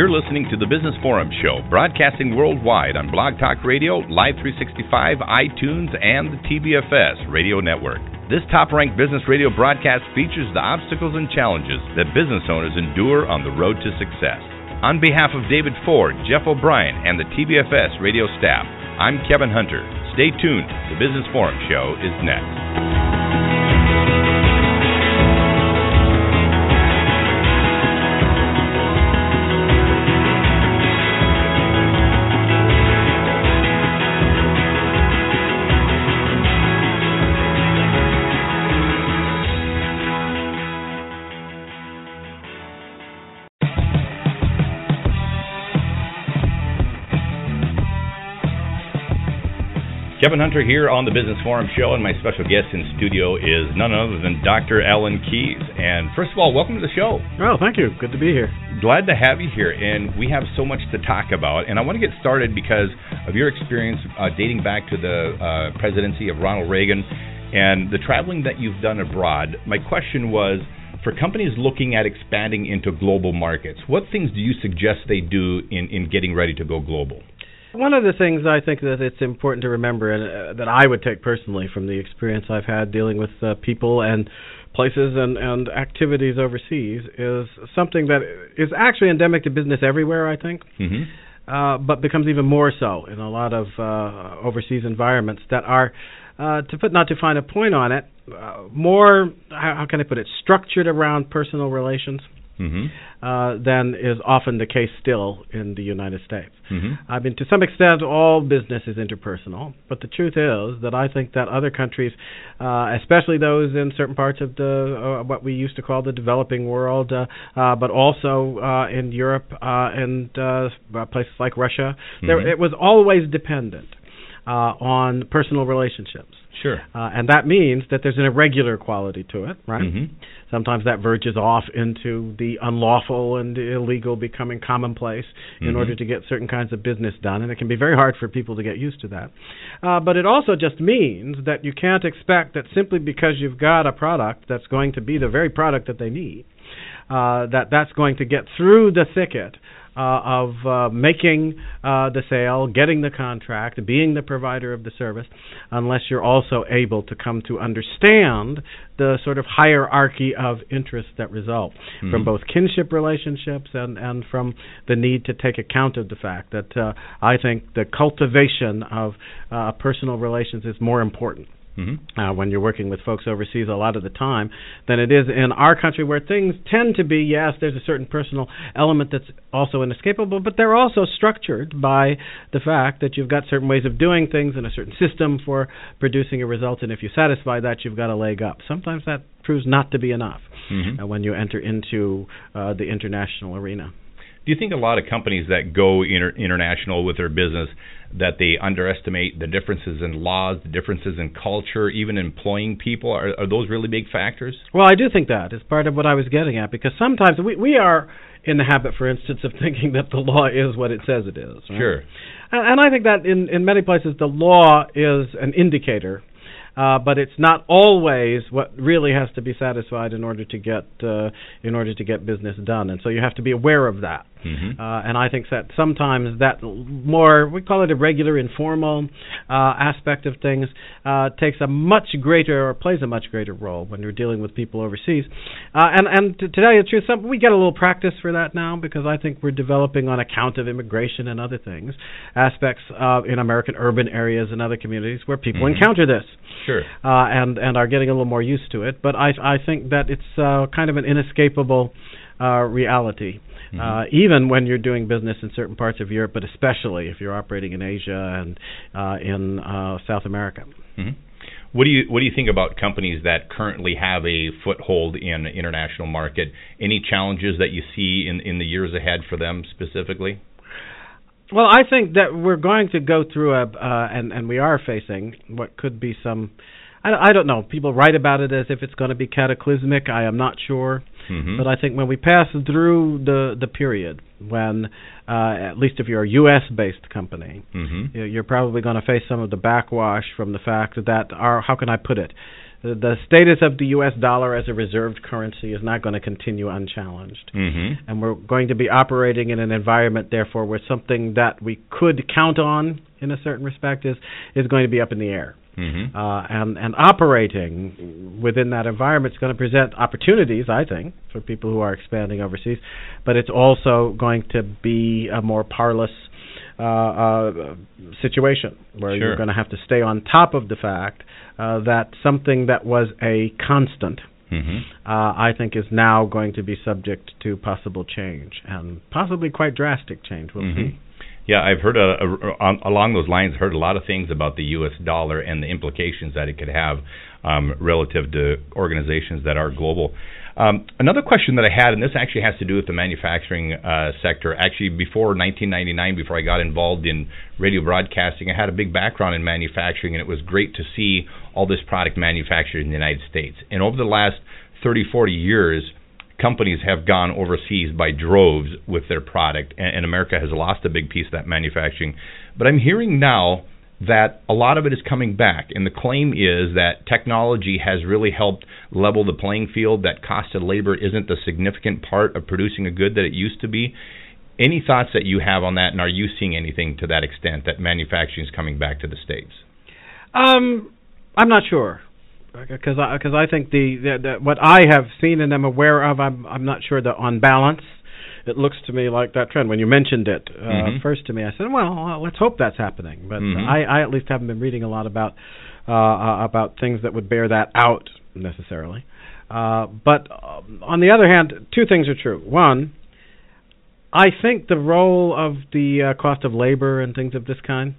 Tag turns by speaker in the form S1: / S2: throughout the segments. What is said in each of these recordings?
S1: You're listening to the Business Forum Show, broadcasting worldwide on Blog Talk Radio, Live 365, iTunes, and the TBFS radio network. This top-ranked business radio broadcast features the obstacles and challenges that business owners endure on the road to success. On behalf of David Ford, Jeff O'Brien, and the TBFS radio staff, I'm Kevin Hunter. Stay tuned. The Business Forum Show is next. Kevin Hunter here on the Business Forum Show, and my special guest in studio is none other than Dr. Alan Keyes. And first of all, welcome to the show.
S2: Well, thank you. Good to be here.
S1: Glad to have you here, and we have so much to talk about. And I want to get started because of your experience dating back to the presidency of Ronald Reagan and the traveling that you've done abroad. My question was, for companies looking at expanding into global markets, what things do you suggest they do in getting ready to go global?
S2: One of the things I think that it's important to remember, and that I would take personally from the experience I've had dealing with people and places and activities overseas, is something that is actually endemic to business everywhere, I think, but becomes even more so in a lot of overseas environments that are, not to find a point on it, more, how can I put it, structured around personal relations. Than is often the case still in the United States. I mean, to some extent, all business is interpersonal, but the truth is that I think that other countries, especially those in certain parts of the what we used to call the developing world, but also in Europe and places like Russia, it was always dependent on personal relationships.
S1: Sure.
S2: And that means that there's an irregular quality to it, right? Sometimes that verges off into the unlawful and illegal becoming commonplace in order to get certain kinds of business done, and it can be very hard for people to get used to that. But it also just means that you can't expect that simply because you've got a product that's going to be the very product that they need, that's going to get through the thicket of making the sale, getting the contract, being the provider of the service, unless you're also able to come to understand the sort of hierarchy of interests that result from both kinship relationships and from the need to take account of the fact that I think the cultivation of personal relations is more important when you're working with folks overseas a lot of the time than it is in our country, where things tend to be, yes, there's a certain personal element that's also inescapable, but they're also structured by the fact that you've got certain ways of doing things and a certain system for producing a result, and if you satisfy that, you've got a leg up. Sometimes that proves not to be enough when you enter into the international arena.
S1: Do you think a lot of companies that go international with their business, that they underestimate the differences in laws, the differences in culture, even employing people? Are those really big factors? Well,
S2: I do think that is part of what I was getting at, because sometimes we are in the habit, for instance, of thinking that the law is what it says it is. Right?
S1: Sure.
S2: And I think that in many places the law is an indicator, but it's not always what really has to be satisfied in order to get business done, and so you have to be aware of that. And I think that sometimes that more, we call it a regular, informal aspect of things, takes a much greater, or plays a much greater role when you're dealing with people overseas. And to tell you the truth, we get a little practice for that now, because I think we're developing, on account of immigration and other things, aspects in American urban areas and other communities where people encounter this.
S1: Sure.
S2: And are getting a little more used to it. But I think that it's kind of an inescapable reality, even when you're doing business in certain parts of Europe, but especially if you're operating in Asia and in South America.
S1: What do you think about companies that currently have a foothold in the international market? Any challenges that you see in the years ahead for them specifically?
S2: Well, I think that we're going to go through and we are facing what could be some, I don't know, people write about it as if it's going to be cataclysmic. I am not sure. But I think when we pass through the period when, at least if you're a U.S.-based company, you're probably going to face some of the backwash from the fact that how can I put it, the status of the U.S. dollar as a reserved currency is not going to continue unchallenged. And we're going to be operating in an environment, therefore, where something that we could count on in a certain respect is going to be up in the air. And operating within that environment is going to present opportunities, I think, for people who are expanding overseas, but it's also going to be a more parlous situation where you're going to have to stay on top of the fact that something that was a constant, I think, is now going to be subject to possible change, and possibly quite drastic change. We'll see.
S1: Yeah, I've heard along those lines, heard a lot of things about the U.S. dollar and the implications that it could have relative to organizations that are global. Another question that I had, and this actually has to do with the manufacturing sector. Actually, before 1999, before I got involved in radio broadcasting, I had a big background in manufacturing, and it was great to see all this product manufactured in the United States. And over the last 30, 40 years, companies have gone overseas by droves with their product, and America has lost a big piece of that manufacturing. But I'm hearing now that a lot of it is coming back, and the claim is that technology has really helped level the playing field, that cost of labor isn't the significant part of producing a good that it used to be. Any thoughts that you have on that, and are you seeing anything to that extent, that manufacturing is coming back to the States?
S2: I'm not sure, because I think the what I have seen and am aware of, I'm not sure that on balance it looks to me like that trend. When you mentioned it first to me, I said, well, let's hope that's happening. But I at least haven't been reading a lot about things that would bear that out necessarily. But on the other hand, two things are true. One, I think the role of the cost of labor and things of this kind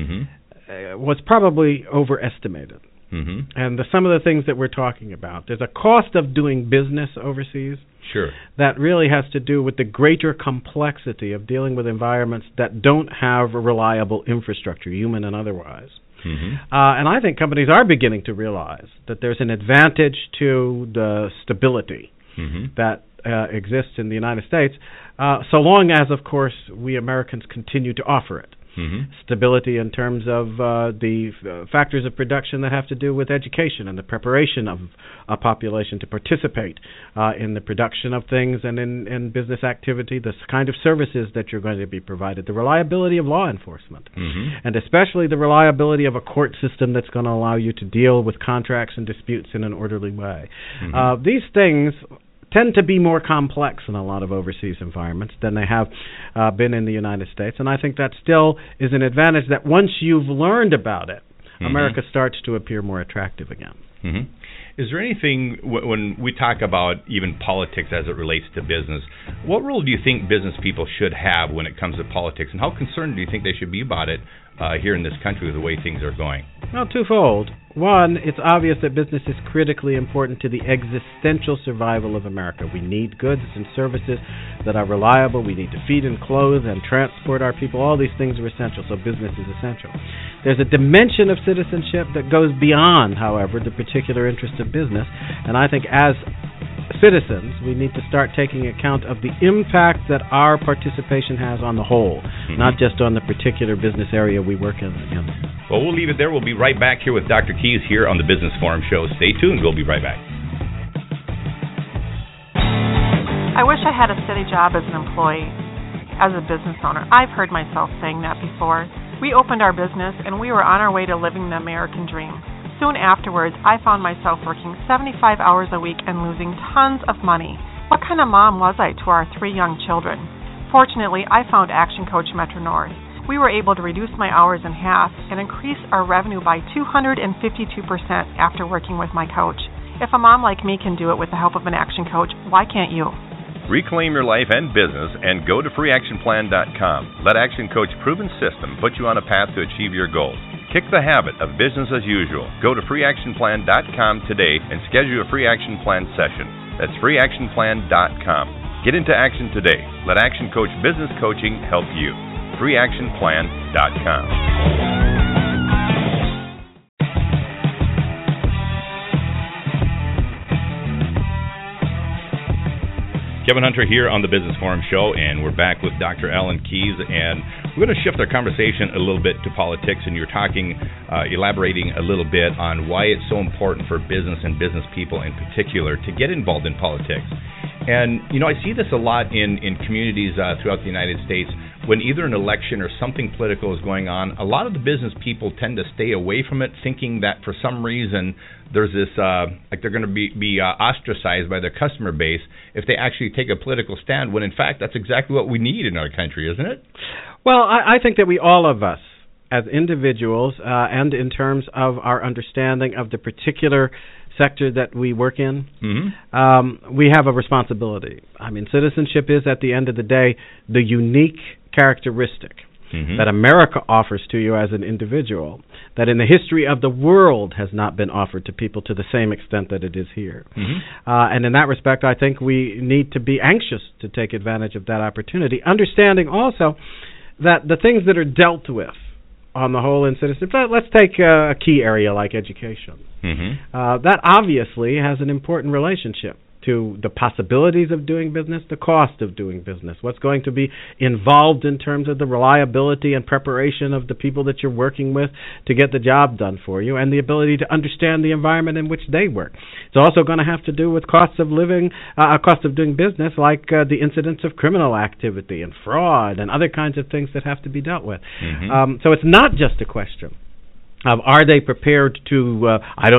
S2: was probably overestimated. And some of the things that we're talking about, there's a cost of doing business overseas.
S1: Sure. That
S2: really has to do with the greater complexity of dealing with environments that don't have a reliable infrastructure, human and otherwise. And I think companies are beginning to realize that there's an advantage to the stability that exists in the United States, so long as, of course, we Americans continue to offer it. Stability in terms of the factors of production that have to do with education and the preparation of a population to participate in the production of things and in business activity, the kind of services that you're going to be provided, the reliability of law enforcement, and especially the reliability of a court system that's going to allow you to deal with contracts and disputes in an orderly way. These things tend to be more complex in a lot of overseas environments than they have been in the United States. And I think that still is an advantage that once you've learned about it, America starts to appear more attractive again.
S1: Is there anything, when we talk about even politics as it relates to business, what role do you think business people should have when it comes to politics, and how concerned do you think they should be about it here in this country with the way things are going?
S2: Well, twofold. One, it's obvious that business is critically important to the existential survival of America. We need goods and services that are reliable. We need to feed and clothe and transport our people. All these things are essential, so business is essential. There's a dimension of citizenship that goes beyond, however, the particular interest of business, and I think as citizens, we need to start taking account of the impact that our participation has on the whole, not just on the particular business area we work in.
S1: Well, we'll leave it there. We'll be right back here with Dr. Keys here on the Business Forum Show. Stay tuned. We'll be right back.
S3: I wish I had a steady job as an employee, as a business owner. I've heard myself saying that before. We opened our business, and we were on our way to living the American dream. Soon afterwards, I found myself working 75 hours a week and losing tons of money. What kind of mom was I to our 3 young children? Fortunately, I found Action Coach Metro North. We were able to reduce my hours in half and increase our revenue by 252% after working with my coach. If a mom like me can do it with the help of an Action Coach, why can't you?
S1: Reclaim your life and business and go to freeactionplan.com. Let Action Coach's proven system put you on a path to achieve your goals. Kick the habit of business as usual. Go to freeactionplan.com today and schedule a free action plan session. That's freeactionplan.com. Get into action today. Let Action Coach Business Coaching help you. freeactionplan.com. Kevin Hunter here on the Business Forum Show, and we're back with Dr. Alan Keyes, and we're going to shift our conversation a little bit to politics, and you're talking, elaborating a little bit on why it's so important for business and business people in particular to get involved in politics. And, you know, I see this a lot in communities throughout the United States. When either an election or something political is going on, a lot of the business people tend to stay away from it, thinking that for some reason there's this, like they're going to be ostracized by their customer base if they actually take a political stand, when in fact that's exactly what we need in our country, isn't it?
S2: Well, I think that all of us, as individuals, and in terms of our understanding of the particular sector that we work in, we have a responsibility. I mean, citizenship is, at the end of the day, the unique characteristic that America offers to you as an individual that in the history of the world has not been offered to people to the same extent that it is here. And in that respect, I think we need to be anxious to take advantage of that opportunity, understanding also that the things that are dealt with on the whole in citizenship, let's take a key area like education. That obviously has an important relationship to the possibilities of doing business, the cost of doing business, what's going to be involved in terms of the reliability and preparation of the people that you're working with to get the job done for you, and the ability to understand the environment in which they work. It's also going to have to do with costs of living, cost of doing business, like the incidence of criminal activity and fraud and other kinds of things that have to be dealt with. So it's not just a question of are they prepared to,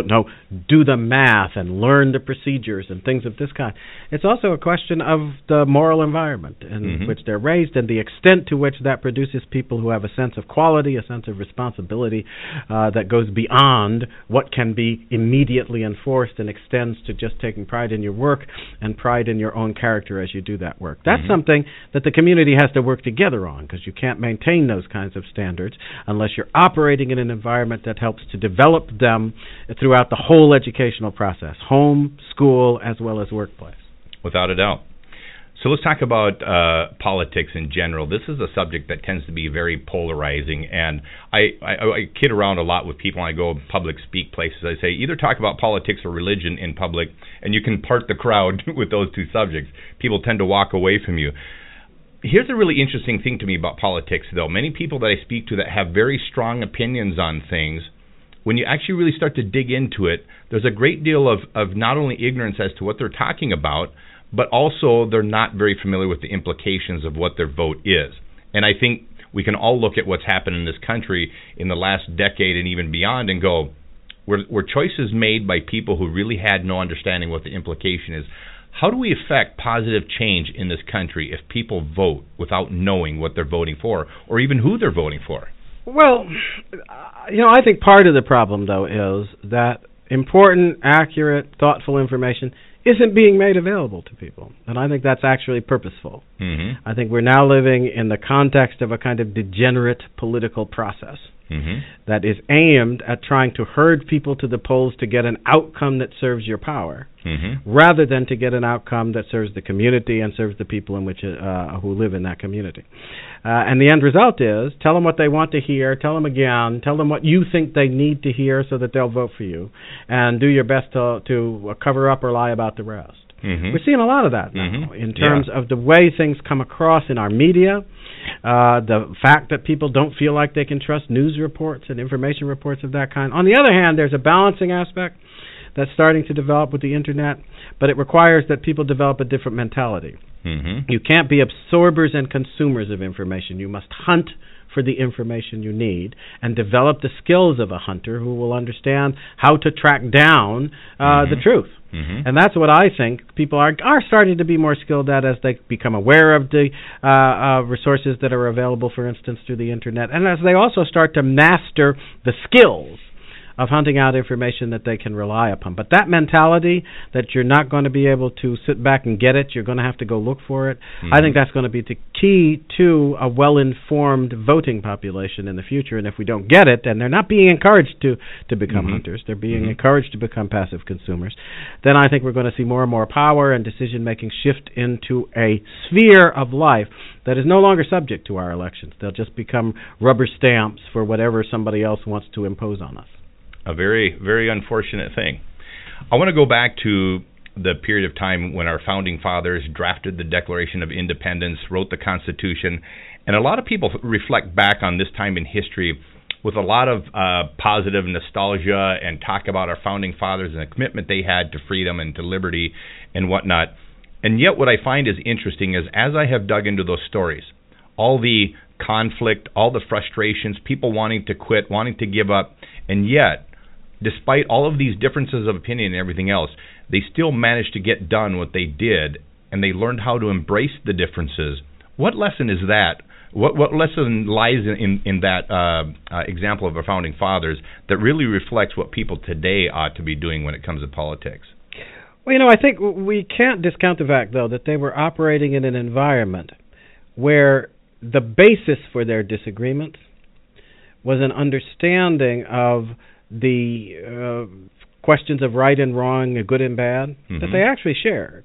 S2: do the math and learn the procedures and things of this kind. It's also a question of the moral environment in which they're raised and the extent to which that produces people who have a sense of quality, a sense of responsibility that goes beyond what can be immediately enforced and extends to just taking pride in your work and pride in your own character as you do that work. That's something that the community has to work together on, because you can't maintain those kinds of standards unless you're operating in an environment that helps to develop them throughout the whole educational process, home, school, as well as workplace.
S1: Without a doubt. So let's talk about politics in general. This is a subject that tends to be very polarizing, and I kid around a lot with people when I go public speak places. I say either talk about politics or religion in public, and you can part the crowd with those two subjects. People tend to walk away from you. Here's a really interesting thing to me about politics, though. Many people that I speak to that have very strong opinions on things, when you actually really start to dig into it, there's a great deal of not only ignorance as to what they're talking about, but also they're not very familiar with the implications of what their vote is. And I think we can all look at what's happened in this country in the last decade and even beyond and go, were choices made by people who really had no understanding what the implication is. How do we affect positive change in this country if people vote without knowing what they're voting for or even who they're voting for?
S2: Well, I think part of the problem, though, is that important, accurate, thoughtful information isn't being made available to people. And I think that's actually purposeful. I think we're now living in the context of a kind of degenerate political process that is aimed at trying to herd people to the polls to get an outcome that serves your power, rather than to get an outcome that serves the community and serves the people in which who live in that community. And the end result is, tell them what they want to hear, tell them again, tell them what you think they need to hear so that they'll vote for you, and do your best to cover up or lie about the rest. We're seeing a lot of that now in terms of the way things come across in our media, the fact that people don't feel like they can trust news reports and information reports of that kind. On the other hand, there's a balancing aspect that's starting to develop with the Internet, but it requires that people develop a different mentality. You can't be absorbers and consumers of information. You must hunt for the information you need and develop the skills of a hunter who will understand how to track down the truth. And that's what I think people are starting to be more skilled at as they become aware of the resources that are available, for instance, through the Internet, and as they also start to master the skills of hunting out information that they can rely upon. But that mentality that you're not going to be able to sit back and get it, you're going to have to go look for it, I think that's going to be the key to a well-informed voting population in the future. And if we don't get it, and they're not being encouraged to become hunters, they're being encouraged to become passive consumers, then I think we're going to see more and more power and decision-making shift into a sphere of life that is no longer subject to our elections. They'll just become rubber stamps for whatever somebody else wants to impose on us.
S1: A very, very unfortunate thing. I want to go back to the period of time when our founding fathers drafted the Declaration of Independence, wrote the Constitution, and a lot of people reflect back on this time in history with a lot of positive nostalgia and talk about our founding fathers and the commitment they had to freedom and to liberty and whatnot. And yet what I find is interesting is as I have dug into those stories, all the conflict, all the frustrations, people wanting to quit, wanting to give up, and yet, despite all of these differences of opinion and everything else, they still managed to get done what they did, and they learned how to embrace the differences. What lesson is that? What lesson lies in that example of our founding fathers that really reflects what people today ought to be doing when it comes to politics?
S2: Well, I think we can't discount the fact, though, that they were operating in an environment where the basis for their disagreements was an understanding of the questions of right and wrong, good and bad, that they actually shared.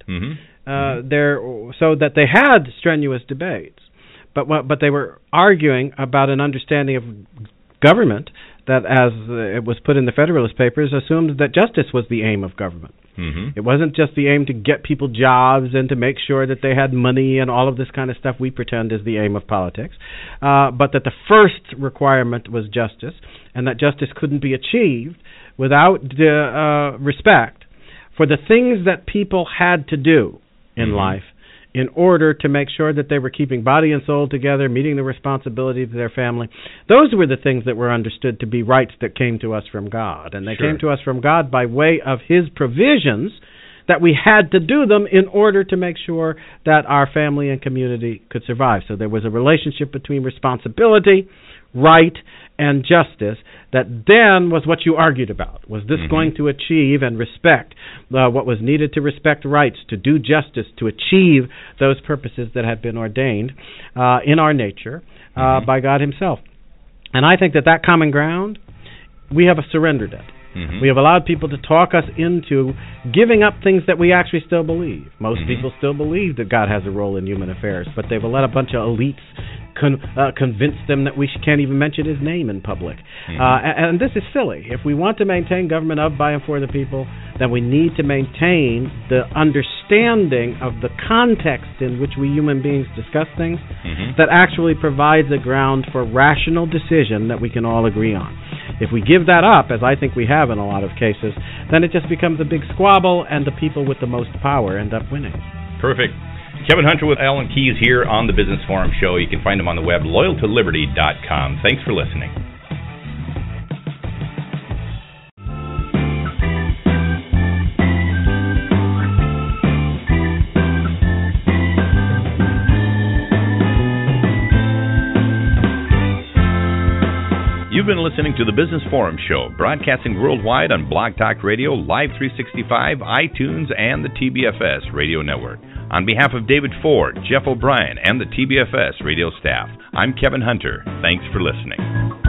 S2: So that they had strenuous debates, but they were arguing about an understanding of government that, as it was put in the Federalist Papers, assumed that justice was the aim of government. It wasn't just the aim to get people jobs and to make sure that they had money and all of this kind of stuff we pretend is the aim of politics, but that the first requirement was justice, and that justice couldn't be achieved without respect for the things that people had to do in life in order to make sure that they were keeping body and soul together, meeting the responsibilities of their family. Those were the things that were understood to be rights that came to us from God. And they came to us from God by way of His provisions, that we had to do them in order to make sure that our family and community could survive. So there was a relationship between responsibility, right, and justice that then was what you argued about. Was this going to achieve and respect what was needed to respect rights, to do justice, to achieve those purposes that had been ordained in our nature by God Himself? And I think that common ground, we have surrendered it. We have allowed people to talk us into giving up things that we actually still believe. Most people still believe that God has a role in human affairs, but they've let a bunch of elites convince them that we can't even mention His name in public. And this is silly. If we want to maintain government of, by, and for the people, then we need to maintain the understanding of the context in which we human beings discuss things that actually provides a ground for rational decision that we can all agree on. If we give that up, as I think we have in a lot of cases, then it just becomes a big squabble, and the people with the most power end up winning.
S1: Perfect. Kevin Hunter with Alan Keyes here on the Business Forum Show. You can find him on the web, loyaltoliberty.com. Thanks for listening. You've been listening to the Business Forum Show, broadcasting worldwide on Blog Talk Radio, Live 365, iTunes, and the TBFS Radio Network. On behalf of David Ford, Jeff O'Brien, and the TBFS radio staff, I'm Kevin Hunter. Thanks for listening.